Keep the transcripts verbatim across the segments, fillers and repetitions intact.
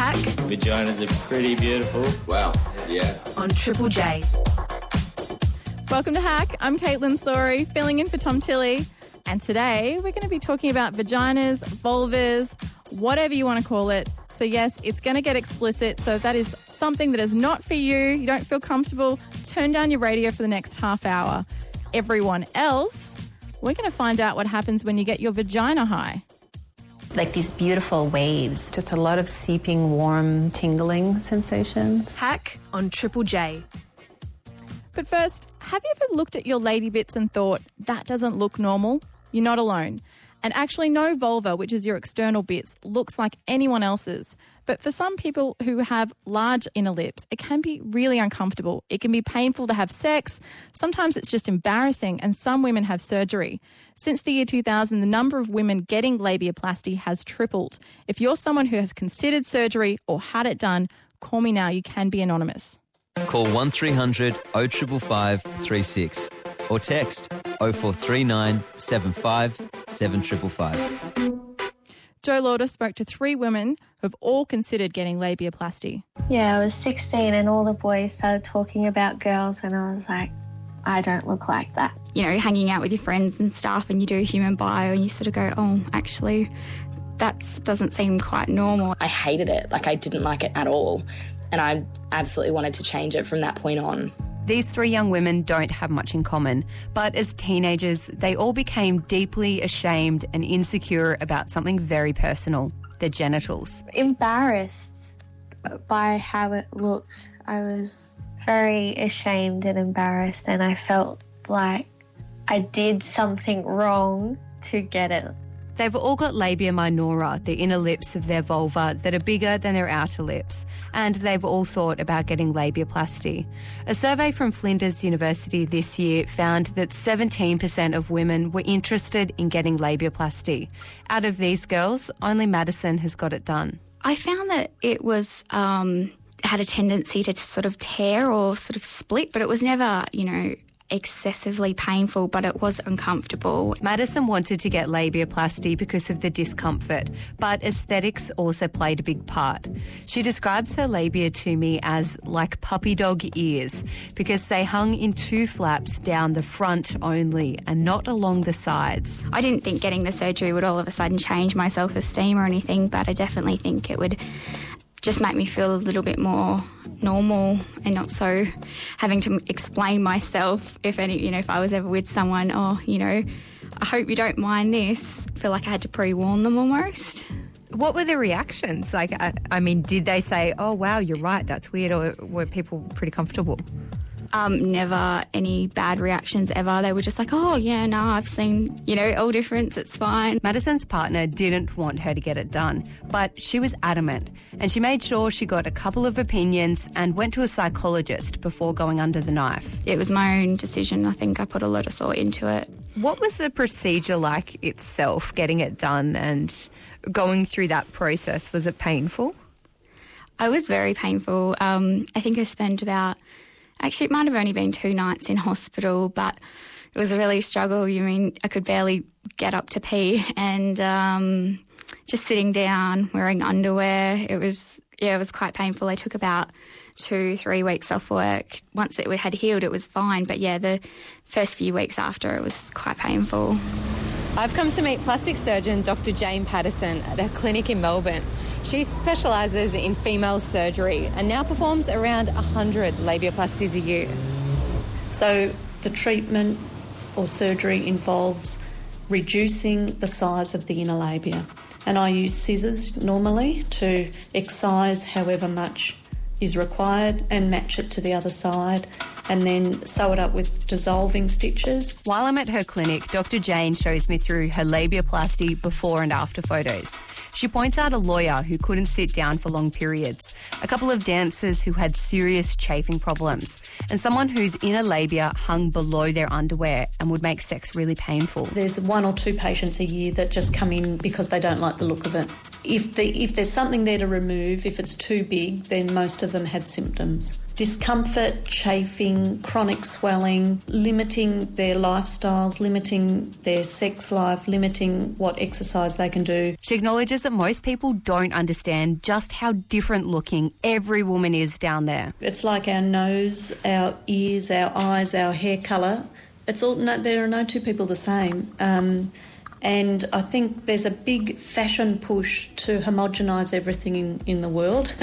Hack. Vaginas are pretty beautiful. Wow, yeah. On Triple J. Welcome to Hack. I'm Caitlin Sorey, filling in for Tom Tilley. And today we're going to be talking about vaginas, vulvas, whatever you want to call it. So yes, it's going to get explicit. So if that is something that is not for you, you don't feel comfortable, turn down your radio for the next half hour. Everyone else, we're going to find out what happens when you get your vagina high. Like these beautiful waves. Just a lot of seeping, warm, tingling sensations. Hack on Triple J. But first, have you ever looked at your lady bits and thought, that doesn't look normal? You're not alone. And actually, no vulva, which is your external bits, looks like anyone else's. But for some people who have large inner lips, it can be really uncomfortable. It can be painful to have sex. Sometimes it's just embarrassing, and some women have surgery. Since the year two thousand, the number of women getting labiaplasty has tripled. If you're someone who has considered surgery or had it done, call me now. You can be anonymous. Call one three hundred oh five five three six or text oh four three nine seven five seven five five five. Jo Lauder spoke to three women who've all considered getting labiaplasty. Yeah, I was sixteen and all the boys started talking about girls and I was like, I don't look like that. You know, hanging out with your friends and stuff and you do a human bio and you sort of go, oh, actually, that doesn't seem quite normal. I hated it. Like, I didn't like it at all. And I absolutely wanted to change it from that point on. These three young women don't have much in common, but as teenagers, they all became deeply ashamed and insecure about something very personal, their genitals. Embarrassed by how it looks. I was very ashamed and embarrassed, and I felt like I did something wrong to get it. They've all got labia minora, the inner lips of their vulva that are bigger than their outer lips, and they've all thought about getting labiaplasty. A survey from Flinders University this year found that seventeen percent of women were interested in getting labiaplasty. Out of these girls, only Madison has got it done. I found that it was um, had a tendency to sort of tear or sort of split, but it was never, you know, excessively painful, but it was uncomfortable. Madison wanted to get labiaplasty because of the discomfort, but aesthetics also played a big part. She describes her labia to me as like puppy dog ears because they hung in two flaps down the front only and not along the sides. I didn't think getting the surgery would all of a sudden change my self-esteem or anything, but I definitely think it would just make me feel a little bit more normal and not so having to explain myself if any, you know, if I was ever with someone, oh, you know, I hope you don't mind this. I feel like I had to pre-warn them almost. What were the reactions? Like, I, I mean, did they say, oh, wow, you're right, that's weird, or were people pretty comfortable? Um, never any bad reactions ever. They were just like, oh, yeah, no, I've seen, you know, all difference, it's fine. Madison's partner didn't want her to get it done, but she was adamant, and she made sure she got a couple of opinions and went to a psychologist before going under the knife. It was my own decision. I think I put a lot of thought into it. What was the procedure like itself, getting it done and going through that process? Was it painful? I was very painful. Um, I think I spent about... Actually, it might have only been two nights in hospital, but it was a really struggle. You mean, I could barely get up to pee and um, just sitting down, wearing underwear. It was, yeah, it was quite painful. I took about two, three weeks off work. Once it had healed, it was fine. But, yeah, the first few weeks after, it was quite painful. I've come to meet plastic surgeon Doctor Jane Patterson at a clinic in Melbourne. She specialises in female surgery and now performs around one hundred labiaplasties a year. So the treatment or surgery involves reducing the size of the inner labia. And I use scissors normally to excise however much is required and match it to the other side and then sew it up with dissolving stitches. While I'm at her clinic, Doctor Jane shows me through her labiaplasty before and after photos. She points out a lawyer who couldn't sit down for long periods, a couple of dancers who had serious chafing problems, and someone whose inner labia hung below their underwear and would make sex really painful. There's one or two patients a year that just come in because they don't like the look of it. If, the, if there's something there to remove, if it's too big, then most of them have symptoms. Discomfort, chafing, chronic swelling, limiting their lifestyles, limiting their sex life, limiting what exercise they can do. She acknowledges that most people don't understand just how different looking every woman is down there. It's like our nose, our ears, our eyes, our hair colour. It's all no, there are no two people the same. Um, And I think there's a big fashion push to homogenise everything in, in the world,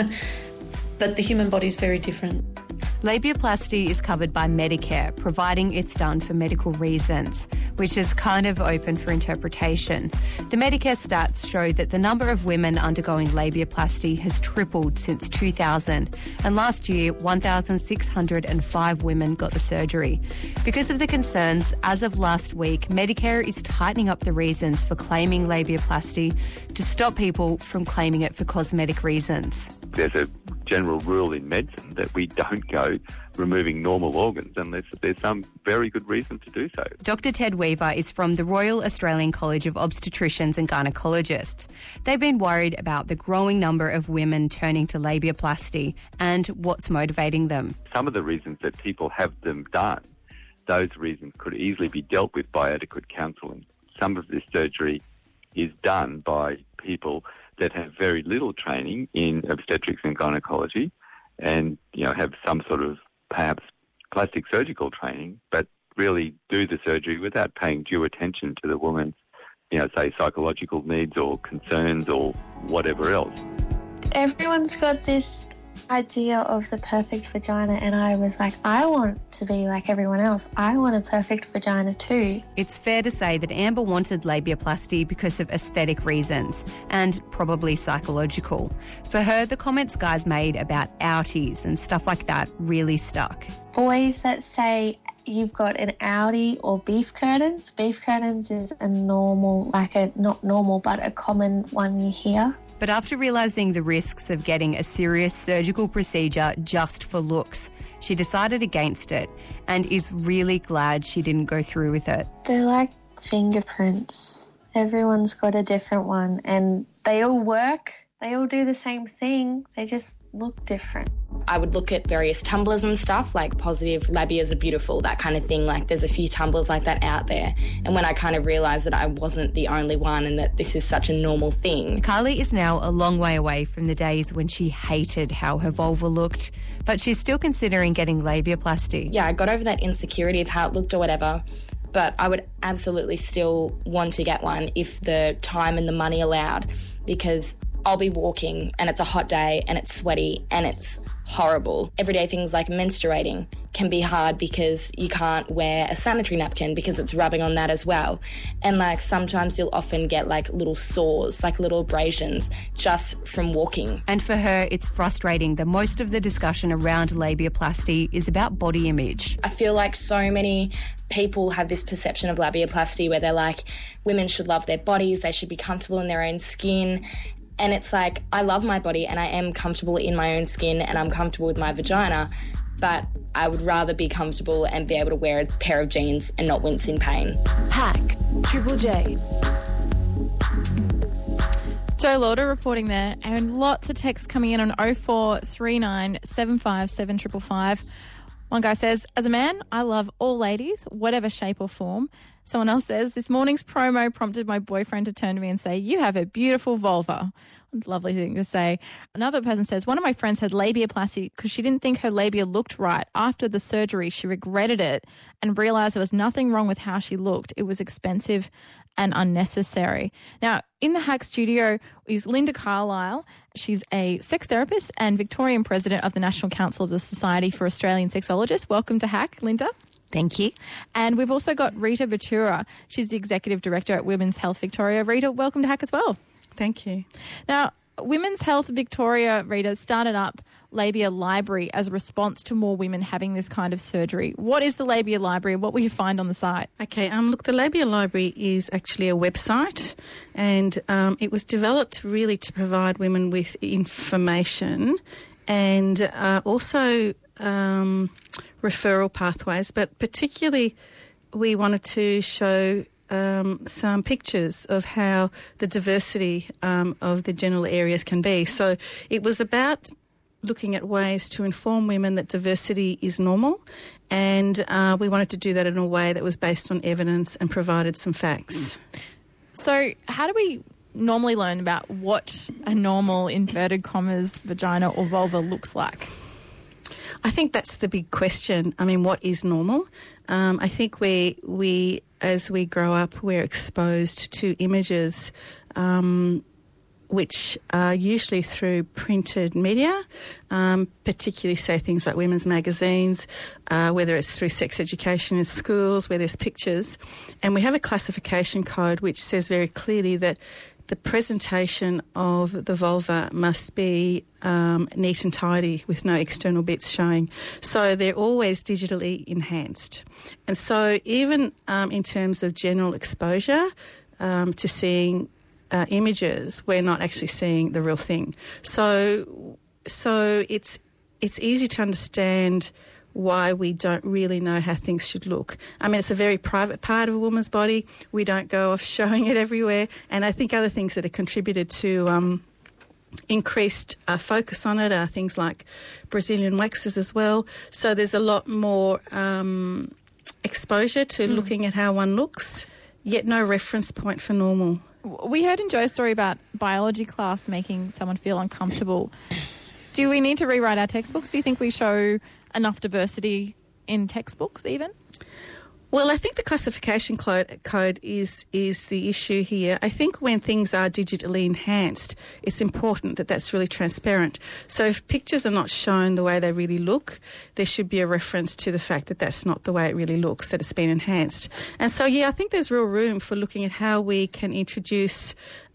but the human body is very different. Labiaplasty is covered by Medicare, providing it's done for medical reasons, which is kind of open for interpretation. The Medicare stats show that the number of women undergoing labiaplasty has tripled since two thousand, and last year one thousand six hundred five women got the surgery. Because of the concerns, as of last week, Medicare is tightening up the reasons for claiming labiaplasty to stop people from claiming it for cosmetic reasons. There's a general rule in medicine that we don't go removing normal organs unless there's some very good reason to do so. Doctor Ted Weaver is from the Royal Australian College of Obstetricians and Gynaecologists. They've been worried about the growing number of women turning to labiaplasty and what's motivating them. Some of the reasons that people have them done, those reasons could easily be dealt with by adequate counselling. Some of this surgery is done by people that have very little training in obstetrics and gynaecology and, you know, have some sort of perhaps plastic surgical training, but really do the surgery without paying due attention to the woman's, you know, say psychological needs or concerns or whatever else. Everyone's got this idea of the perfect vagina, and I was like, I want to be like everyone else. I want a perfect vagina too. It's fair to say that Amber wanted labiaplasty because of aesthetic reasons and probably psychological. For her, the comments guys made about outies and stuff like that really stuck. Boys that say you've got an outie or beef curtains. Beef curtains is a normal, like a, not normal, but a common one you hear. But after realising the risks of getting a serious surgical procedure just for looks, she decided against it and is really glad she didn't go through with it. They're like fingerprints. Everyone's got a different one and they all work. They all do the same thing. They just look different. I would look at various tumblers and stuff, like positive labias are beautiful, that kind of thing. Like there's a few tumblers like that out there. And when I kind of realised that I wasn't the only one and that this is such a normal thing. Carly is now a long way away from the days when she hated how her vulva looked, but she's still considering getting labiaplasty. Yeah, I got over that insecurity of how it looked or whatever, but I would absolutely still want to get one if the time and the money allowed, because I'll be walking and it's a hot day and it's sweaty and it's horrible. Everyday things like menstruating can be hard because you can't wear a sanitary napkin because it's rubbing on that as well. And like sometimes you'll often get like little sores, like little abrasions just from walking. And for her, it's frustrating that most of the discussion around labiaplasty is about body image. I feel like so many people have this perception of labiaplasty where they're like, women should love their bodies, they should be comfortable in their own skin. And it's like, I love my body and I am comfortable in my own skin and I'm comfortable with my vagina, but I would rather be comfortable and be able to wear a pair of jeans and not wince in pain. Hack Triple J. Joe Lauder reporting there, and lots of texts coming in on oh four three nine seven five seven five five five. One guy says, as a man, I love all ladies, whatever shape or form. Someone else says, this morning's promo prompted my boyfriend to turn to me and say, you have a beautiful vulva. Lovely thing to say. Another person says, one of my friends had labiaplasty because she didn't think her labia looked right. After the surgery, she regretted it and realised there was nothing wrong with how she looked. It was expensive and unnecessary. Now, in the Hack studio is Linda Carlisle. She's a sex therapist and Victorian president of the National Council of the Society for Australian Sexologists. Welcome to Hack, Linda. Thank you. And we've also got Rita Batura. She's the executive director at Women's Health Victoria. Rita, welcome to Hack as well. Thank you. Now, Women's Health Victoria, Rita, started up Labia Library as a response to more women having this kind of surgery. What is the Labia Library? What will you find on the site? Okay, um, look, the Labia Library is actually a website, and um, it was developed really to provide women with information and uh, also um, referral pathways, but particularly we wanted to show um, some pictures of how the diversity um, of the genital areas can be. So it was about looking at ways to inform women that diversity is normal, and uh, we wanted to do that in a way that was based on evidence and provided some facts. So how do we normally learn about what a normal, inverted commas, vagina or vulva looks like? I think that's the big question. I mean, what is normal? Um, I think we, we, as we grow up, we're exposed to images um, which are usually through printed media, um, particularly, say, things like women's magazines, uh, whether it's through sex education in schools where there's pictures. And we have a classification code which says very clearly that the presentation of the vulva must be um, neat and tidy with no external bits showing. So they're always digitally enhanced. And so even um, in terms of general exposure um, to seeing uh, images, we're not actually seeing the real thing. So so it's it's easy to understand why we don't really know how things should look. I mean, it's a very private part of a woman's body. We don't go off showing it everywhere. And I think other things that have contributed to um, increased uh, focus on it are things like Brazilian waxes as well. So there's a lot more um, exposure to mm. looking at how one looks, yet no reference point for normal. We heard in Joe's story about biology class making someone feel uncomfortable. Do we need to rewrite our textbooks? Do you think we show enough diversity in textbooks even? Well, I think the classification code is is the issue here. I think when things are digitally enhanced, it's important that that's really transparent. So if pictures are not shown the way they really look, there should be a reference to the fact that that's not the way it really looks, that it's been enhanced. And so, yeah, I think there's real room for looking at how we can introduce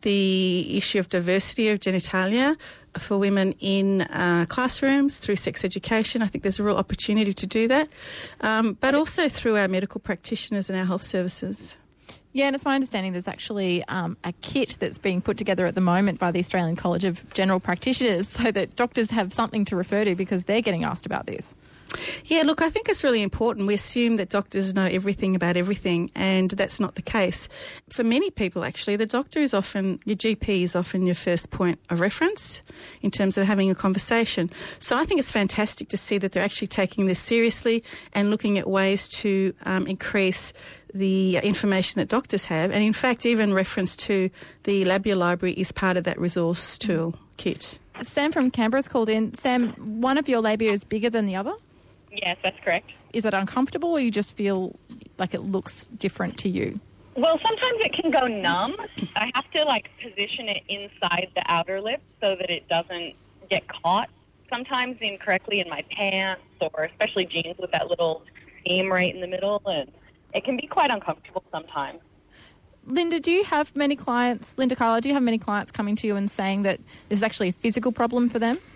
the issue of diversity of genitalia for women in uh, classrooms through sex education. I think there's a real opportunity to do that, um, but also through our medical practitioners and our health services. Yeah, and it's my understanding there's actually um, a kit that's being put together at the moment by the Australian College of General Practitioners so that doctors have something to refer to because they're getting asked about this. Yeah, look, I think it's really important. We assume that doctors know everything about everything, and that's not the case. For many people, actually, the doctor is often, your G P is often your first point of reference in terms of having a conversation. So I think it's fantastic to see that they're actually taking this seriously and looking at ways to um, increase the information that doctors have. And in fact, even reference to the Labia Library is part of that resource tool kit. Sam from Canberra's called in. Sam, one of your labia is bigger than the other? Yes, that's correct. Is it uncomfortable or you just feel like it looks different to you? Well, sometimes it can go numb. I have to, like, position it inside the outer lip so that it doesn't get caught. Sometimes incorrectly in my pants or especially jeans with that little seam right in the middle. And it can be quite uncomfortable sometimes. Linda, do you have many clients, Linda Carla, do you have many clients coming to you and saying that this is actually a physical problem for them?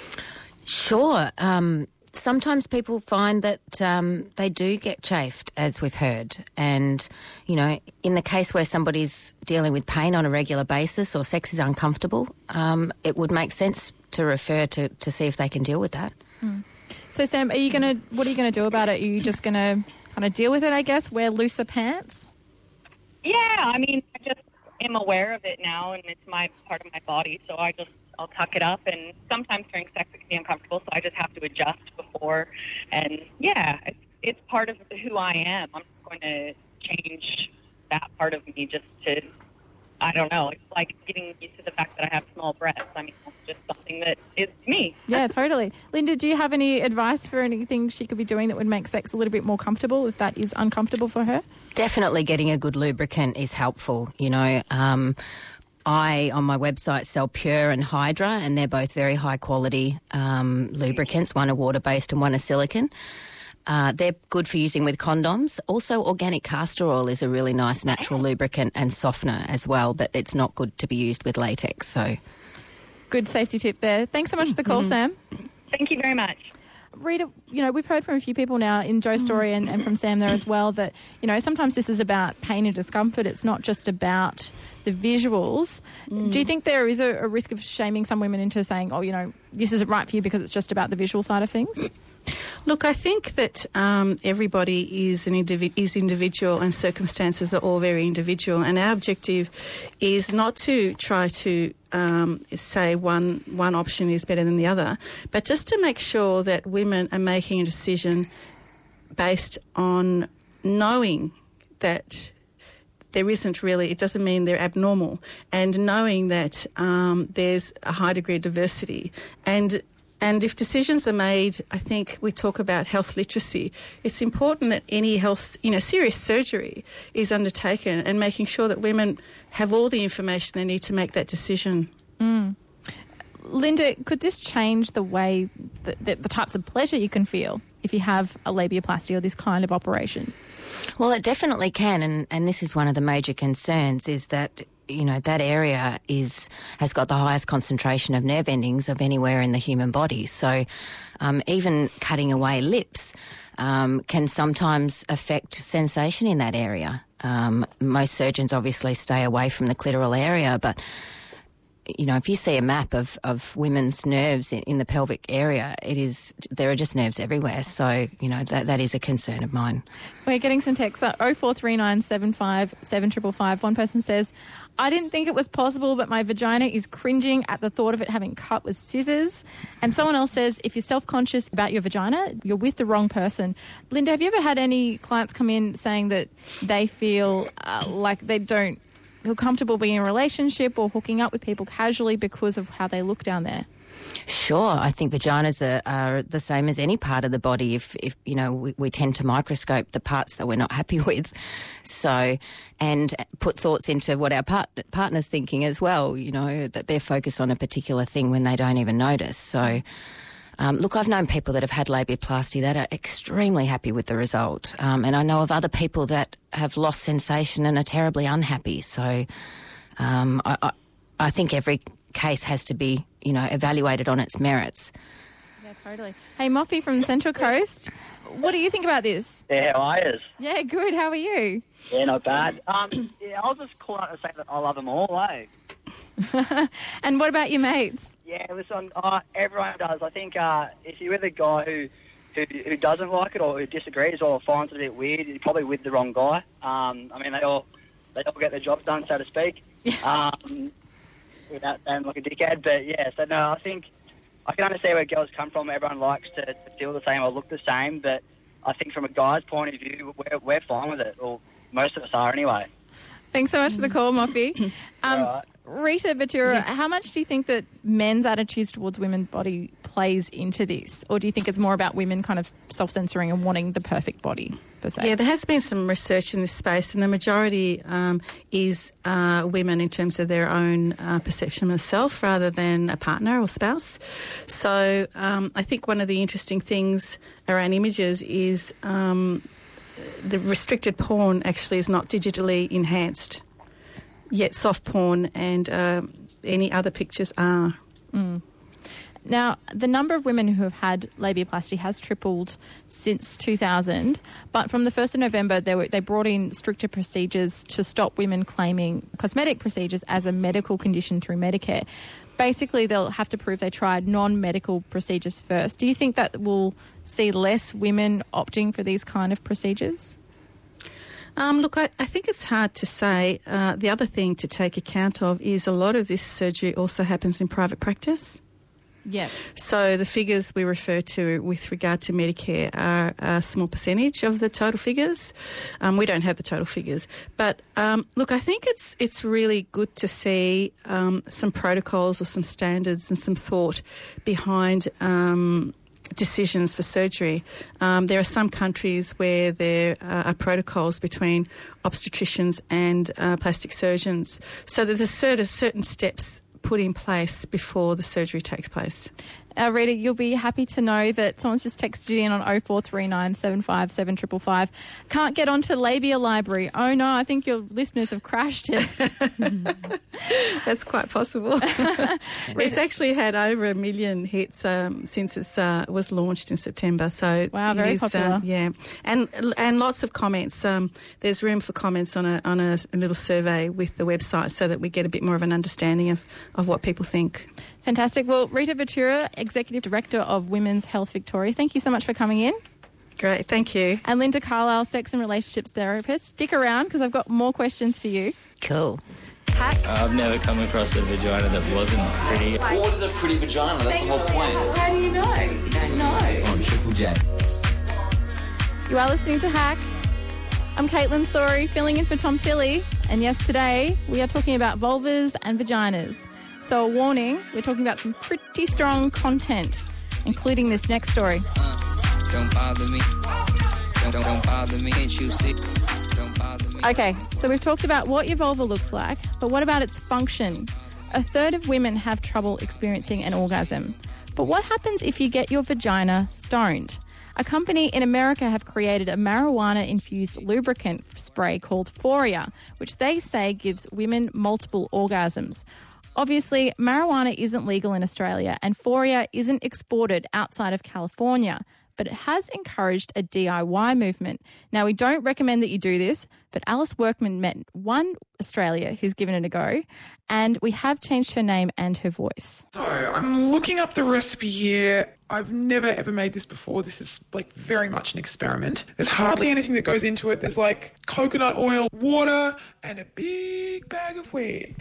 Sure. Um, sometimes people find that um, they do get chafed, as we've heard. And, you know, in the case where somebody's dealing with pain on a regular basis or sex is uncomfortable, um, it would make sense to refer to, to see if they can deal with that. Mm. So, Sam, are you going to, what are you going to do about it? Are you just going to kind of deal with it, I guess, wear looser pants? Yeah, I mean, I just am aware of it now, and it's my part of my body, so I just, I'll tuck it up, and sometimes during sex it can be uncomfortable, so I just have to adjust before, and yeah, it's, it's part of who I am. I'm going to change that part of me just to, I don't know, it's like getting used to the fact that I have small breasts. I mean, it's just something that is me. Yeah, totally. Linda, do you have any advice for anything she could be doing that would make sex a little bit more comfortable if that is uncomfortable for her? Definitely getting a good lubricant is helpful, you know. Um, I, on my website, sell Pure and Hydra, and they're both very high-quality um, lubricants. One are water-based and one are silicone. Uh, they're good for using with condoms. Also, organic castor oil is a really nice natural lubricant and softener as well, but it's not good to be used with latex. So, good safety tip there. Thanks so much for the call, Mm-hmm. Sam. Thank you very much. Rita, you know, we've heard from a few people now in Joe's story and, and from Sam there as well that, you know, sometimes this is about pain and discomfort. It's not just about the visuals. Mm. Do you think there is a, a risk of shaming some women into saying, oh, you know, this isn't right for you because it's just about the visual side of things? Look, I think that um, everybody is an indivi- is individual and circumstances are all very individual, and our objective is not to try to um, say one one option is better than the other, but just to make sure that women are making a decision based on knowing that there isn't really, it doesn't mean they're abnormal, and knowing that um, there's a high degree of diversity. And And if decisions are made, I think we talk about health literacy. It's important that any health, you know, serious surgery is undertaken and making sure that women have all the information they need to make that decision. Mm. Linda, could this change the way, that, the, the types of pleasure you can feel if you have a labiaplasty or this kind of operation? Well, it definitely can, and, and this is one of the major concerns, is that you know, that area is has got the highest concentration of nerve endings of anywhere in the human body. So um, even cutting away lips um, can sometimes affect sensation in that area. Um, most surgeons obviously stay away from the clitoral area, but you know, if you see a map of, of women's nerves in, in the pelvic area, it is there are just nerves everywhere. So, you know, that that is a concern of mine. We're getting some texts at oh four three nine seven five seven five five. One person says, I didn't think it was possible, but my vagina is cringing at the thought of it having cut with scissors. And someone else says, if you're self-conscious about your vagina, you're with the wrong person. Linda, have you ever had any clients come in saying that they feel uh, like they don't feel comfortable being in a relationship or hooking up with people casually because of how they look down there? Sure. I think vaginas are, are the same as any part of the body. If, if you know, we, we tend to microscope the parts that we're not happy with. So, and put thoughts into what our part, partner's thinking as well, you know, that they're focused on a particular thing when they don't even notice. So, um, look, I've known people that have had labiaplasty that are extremely happy with the result. Um, and I know of other people that have lost sensation and are terribly unhappy. So, um, I, I, I think every case has to be, you know, evaluated on its merits. Yeah, totally. Hey, Moffy from the Central Coast, what do you think about this? Yeah, how are you? Yeah, good. How are you? Yeah, not bad. Um, yeah, I was just calling out to say that I love them all, eh? And what about your mates? Yeah, listen, uh, everyone does. I think uh, if you're with a guy who, who who doesn't like it or who disagrees or finds it a bit weird, you're probably with the wrong guy. Um, I mean, they all they all get their jobs done, so to speak. Um, without sounding like a dickhead, but yeah, so no, I think I can understand where girls come from. Everyone likes to, to feel the same or look the same, but I think from a guy's point of view, we're, we're fine with it, or most of us are anyway. Thanks so much for the call, Moffy. Um, right. Rita Batura, Yes. how much do you think that men's attitudes towards women's body plays into this? Or do you think it's more about women kind of self-censoring and wanting the perfect body, per se? Yeah, there has been some research in this space, and the majority um, is uh, women in terms of their own uh, perception of self rather than a partner or spouse. So um, I think one of the interesting things around images is um, the restricted porn actually is not digitally enhanced, yet soft porn and uh, any other pictures are. Mm. Now, the number of women who have had labiaplasty has tripled since two thousand, but from the first of November, they, were, they brought in stricter procedures to stop women claiming cosmetic procedures as a medical condition through Medicare. Basically, they'll have to prove they tried non-medical procedures first. Do you think that will see less women opting for these kind of procedures? Um, look, I, I think it's hard to say. Uh, the other thing to take account of is a lot of this surgery also happens in private practice. Yeah. So the figures we refer to with regard to Medicare are a small percentage of the total figures. Um, we don't have the total figures. But, um, look, I think it's it's really good to see um, some protocols or some standards and some thought behind um, decisions for surgery. Um, there are some countries where there uh, are protocols between obstetricians and uh, plastic surgeons. So there's a certain, certain steps put in place before the surgery takes place. Uh, Rita, you'll be happy to know that someone's just texted you in on oh four three nine, seven five seven, five five five. Can't get onto Labia Library. Oh, no, I think your listeners have crashed it. That's quite possible. It's actually had over a million hits um, since it uh, was launched in September. So wow, very is, popular. Uh, yeah, and and lots of comments. Um, there's room for comments on a on a, a little survey with the website so that we get a bit more of an understanding of, of what people think. Fantastic. Well, Rita Ventura, Executive Director of Women's Health Victoria, thank you so much for coming in. Great, thank you. And Linda Carlisle, Sex and Relationships Therapist. Stick around because I've got more questions for you. Cool. Hack. I've never come across a vagina that wasn't pretty. What is a pretty vagina? That's the whole point. How do you know? You don't know. On Triple J. You are listening to Hack. I'm Caitlin Sorry, filling in for Tom Tilley. And yes, today we are talking about vulvas and vaginas. So a warning, we're talking about some pretty strong content, including this next story. Uh, don't bother me. Don't, don't, don't bother me. Can't you see? Don't bother me. Okay, so we've talked about what your vulva looks like, but what about its function? A third of women have trouble experiencing an orgasm. But what happens if you get your vagina stoned? A company in America have created a marijuana-infused lubricant spray called Foria, which they say gives women multiple orgasms. Obviously, marijuana isn't legal in Australia and Foria isn't exported outside of California, but it has encouraged a D I Y movement. Now, we don't recommend that you do this, but Alice Workman met one Australia who's given it a go, and we have changed her name and her voice. So I'm looking up the recipe here. I've never ever made this before. This is like very much an experiment. There's hardly anything that goes into it. There's like coconut oil, water, and a big bag of weed.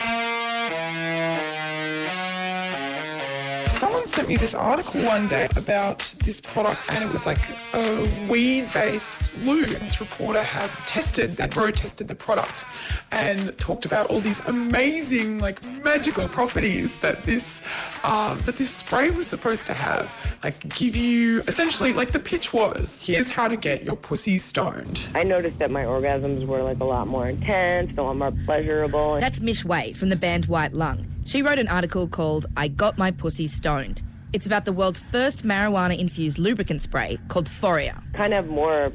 Someone sent me this article one day about this product, and it was like a weed-based lube. This reporter had tested, that road tested the product and talked about all these amazing, like magical properties that this um, that this spray was supposed to have. Like give you, essentially, like the pitch was, here's how to get your pussy stoned. I noticed that my orgasms were like a lot more intense, a lot more pleasurable. That's Mish Wei from the band White Lung. She wrote an article called I Got My Pussy Stoned. It's about the world's first marijuana-infused lubricant spray called Foria. Kind of more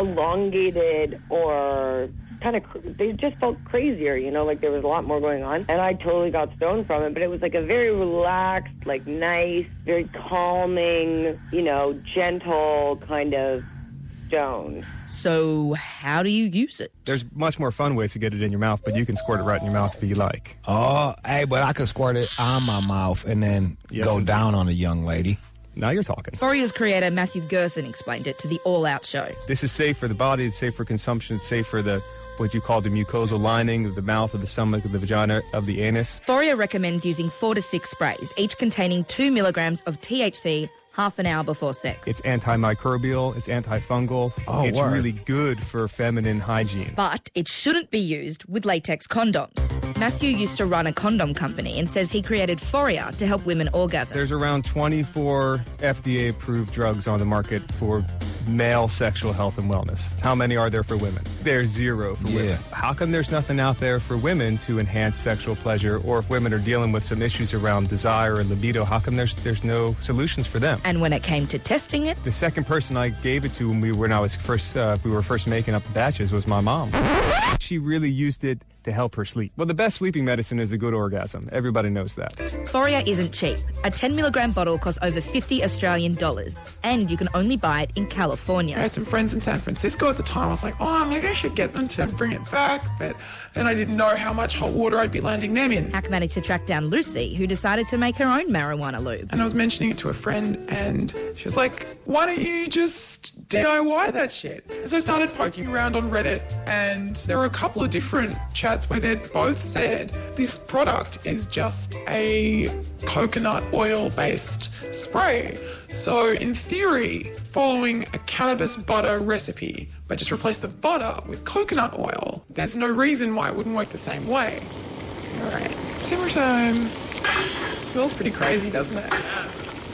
elongated or kind of, they just felt crazier, you know, like there was a lot more going on. And I totally got stoned from it, but it was like a very relaxed, like nice, very calming, you know, gentle kind of stone. So how do you use it? There's much more fun ways to get it in your mouth, but you can squirt it right in your mouth if you like. Oh, hey, but I could squirt it on my mouth and then Yes, go indeed. down on a young lady. Now you're talking. Foria's creator Matthew Gerson explained it to the All Out show. This is safe for the body, it's safe for consumption, it's safe for the what you call the mucosal lining of the mouth, of the stomach, of the vagina, of the anus. Foria recommends using four to six sprays, each containing two milligrams of T H C half an hour before sex. It's antimicrobial, it's antifungal, Oh, it's word. really good for feminine hygiene. But it shouldn't be used with latex condoms. Matthew used to run a condom company and says he created Foria to help women orgasm. There's around twenty-four F D A-approved drugs on the market for male sexual health and wellness. How many are there for women? There's zero for Yeah. women. How come there's nothing out there for women to enhance sexual pleasure? Or if women are dealing with some issues around desire and libido, how come there's there's no solutions for them? And when it came to testing it, The second person I gave it to when we when I was first uh, we were first making up the batches was my mom. She really used it to help her sleep. Well, the best sleeping medicine is a good orgasm. Everybody knows that. Foria isn't cheap. A ten milligram bottle costs over fifty Australian dollars, and you can only buy it in California. I had some friends in San Francisco at the time. I was like, oh, maybe I should get them to bring it back. But then I didn't know how much hot water I'd be landing them in. Hack managed to track down Lucy, who decided to make her own marijuana lube. And I was mentioning it to a friend, and she was like, why don't you just D I Y that shit? And so I started poking around on Reddit, and there were a couple of different chats where they both said this product is just a coconut oil-based spray. So in theory, following a cannabis butter recipe, but just replace the butter with coconut oil, there's no reason why it wouldn't work the same way. All right, simmer time. Smells pretty crazy, doesn't it?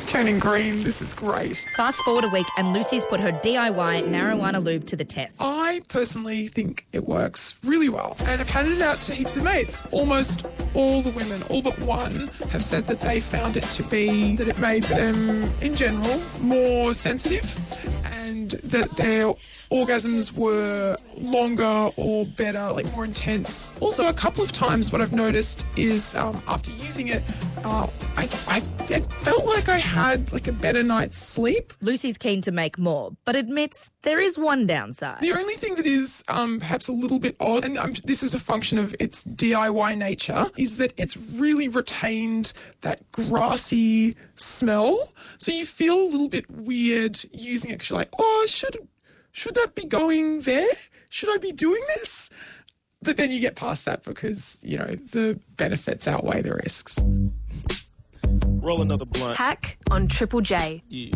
It's turning green. This is great. Fast forward a week and Lucy's put her D I Y marijuana lube to the test. I personally think it works really well, and I've handed it out to heaps of mates. Almost all the women, all but one, have said that they found it to be, that it made them, in general, more sensitive, and that their orgasms were longer or better, like more intense. Also, a couple of times what I've noticed is um, after using it, uh, I, I it felt like I had like a better night's sleep. Lucy's keen to make more, but admits there is one downside. The only thing that is um, perhaps a little bit odd, and um, this is a function of its D I Y nature, is that it's really retained that grassy smell. So you feel a little bit weird using it because you're like, oh, should should that be going there? Should I be doing this? But then you get past that because, you know, the benefits outweigh the risks. Roll another blunt. Hack on Triple J. It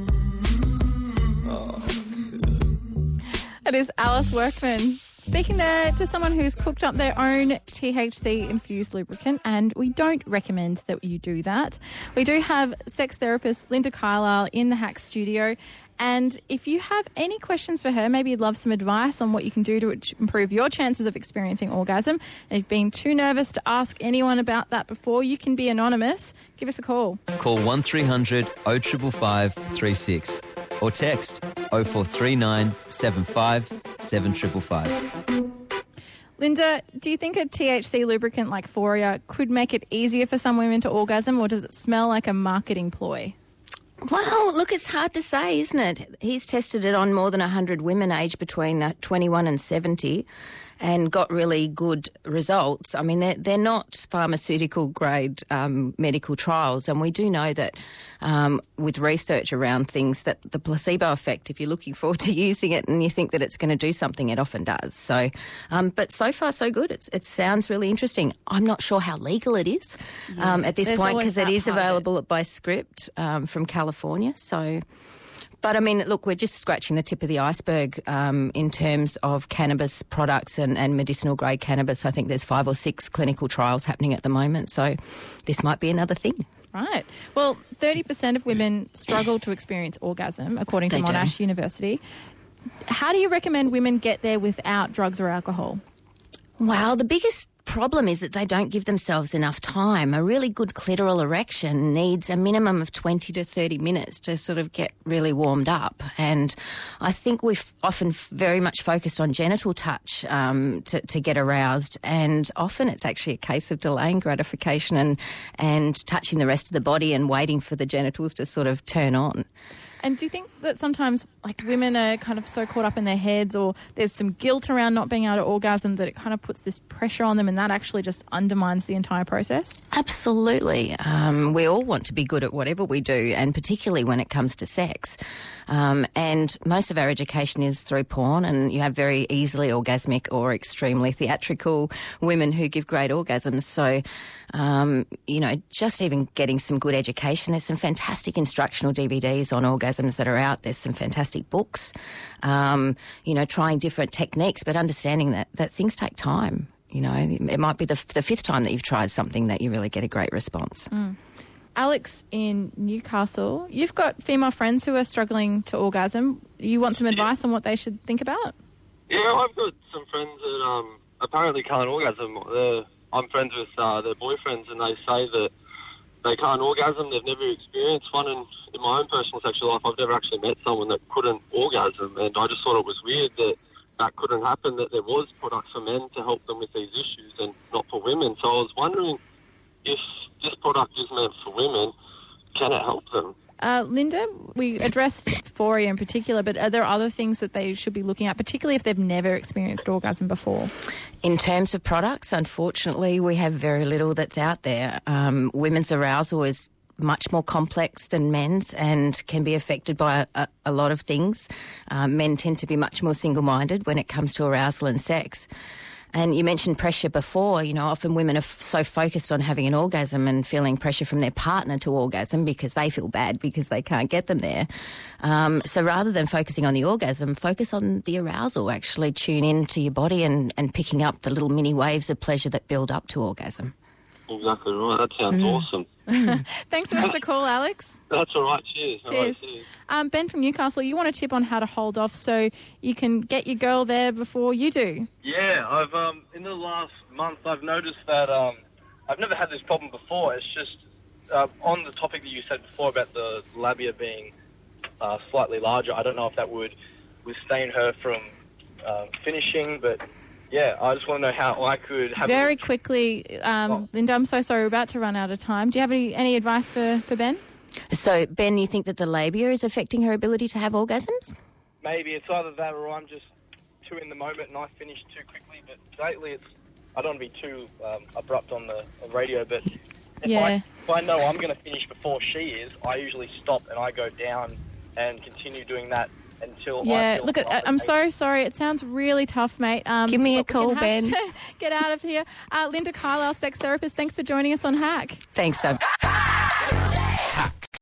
is Alice Workman speaking there to someone who's cooked up their own T H C-infused lubricant, and we don't recommend that you do that. We do have sex therapist Linda Carlisle in the Hack studio, and if you have any questions for her, maybe you'd love some advice on what you can do to improve your chances of experiencing orgasm, and if you've been too nervous to ask anyone about that before, you can be anonymous. Give us a call. Call one three hundred oh five five three six or text oh four three nine seven five seven five five five. Linda, do you think a T H C lubricant like Foria could make it easier for some women to orgasm, or does it smell like a marketing ploy? Well, look, it's hard to say, isn't it? He's tested it on more than one hundred women aged between uh, twenty-one and seventy and got really good results. I mean, they're, they're not pharmaceutical-grade um, medical trials, and we do know that um, with research around things that the placebo effect, if you're looking forward to using it and you think that it's going to do something, it often does. So, um, but so far, so good. It's, it sounds really interesting. I'm not sure how legal it is Yeah. um, at this There's point always because it that is part of it. available by script um, from California, so... But, I mean, look, we're just scratching the tip of the iceberg um, in terms of cannabis products and, and medicinal-grade cannabis. I think there's five or six clinical trials happening at the moment, so this might be another thing. Right. Well, thirty percent of women struggle to experience orgasm, according to They do. Monash University. How do you recommend women get there without drugs or alcohol? Well, the biggest problem is that they don't give themselves enough time. A really good clitoral erection needs a minimum of twenty to thirty minutes to sort of get really warmed up. And I think we've often very much focused on genital touch um, to, to get aroused, and often it's actually a case of delaying gratification and, and touching the rest of the body and waiting for the genitals to sort of turn on. And do you think that sometimes, like, women are kind of so caught up in their heads, or there's some guilt around not being able to orgasm, that it kind of puts this pressure on them, and that actually just undermines the entire process? Absolutely. Um, we all want to be good at whatever we do, and particularly when it comes to sex. Um, and most of our education is through porn, and you have very easily orgasmic or extremely theatrical women who give great orgasms. So, um, you know, just even getting some good education. There's some fantastic instructional D V Ds on orgasms that are out. There's some fantastic books, um, you know, trying different techniques, but understanding that, that things take time. You know, it might be the, the fifth time that you've tried something that you really get a great response. Mm. Alex in Newcastle, you've got female friends who are struggling to orgasm. You want some advice on what they should think about? Yeah, I've got some friends that um, apparently can't orgasm. They're, I'm friends with uh, their boyfriends, and they say that they can't orgasm. They've never experienced one. And in my own personal sexual life, I've never actually met someone that couldn't orgasm. And I just thought it was weird that that couldn't happen, that there was products for men to help them with these issues and not for women. So I was wondering, if this product is meant for women, can it help them? Uh, Linda, we addressed Foria in particular, but are there other things that they should be looking at, particularly if they've never experienced orgasm before? In terms of products, unfortunately, we have very little that's out there. Um, women's arousal is much more complex than men's and can be affected by a, a lot of things. Um, men tend to be much more single-minded when it comes to arousal and sex. And you mentioned pressure before. You know, often women are f- so focused on having an orgasm and feeling pressure from their partner to orgasm because they feel bad because they can't get them there. Um, so rather than focusing on the orgasm, focus on the arousal. Actually tune into your body and, and picking up the little mini waves of pleasure that build up to orgasm. Exactly right. That sounds awesome. Thanks so much for the call, Alex. That's all right. Cheers. All Cheers. right, cheers. Um, Ben from Newcastle, you want a tip on how to hold off so you can get your girl there before you do? Yeah, I've um in the last month I've noticed that um I've never had this problem before. It's just uh, on the topic that you said before about the labia being uh, slightly larger. I don't know if that would withstand her from uh, finishing, but yeah, I just want to know how I could have Very quickly, um, Oh. Linda, I'm so sorry, we're about to run out of time. Do you have any, any advice for, for Ben? So, Ben, you think that the labia is affecting her ability to have orgasms? maybe it's either that or I'm just too in the moment and I finish too quickly. But lately, it's I don't want to be too um, abrupt on the on radio, but if, Yeah. I, if I know I'm going to finish before she is, I usually stop and I go down and continue doing that until I Yeah, feel look, at, I'm so sorry. It sounds really tough, mate. Um, Give me a but we call, can have Ben. to get out of here. Uh, Linda Carlisle, sex therapist, thanks for joining us on Hack. Thanks so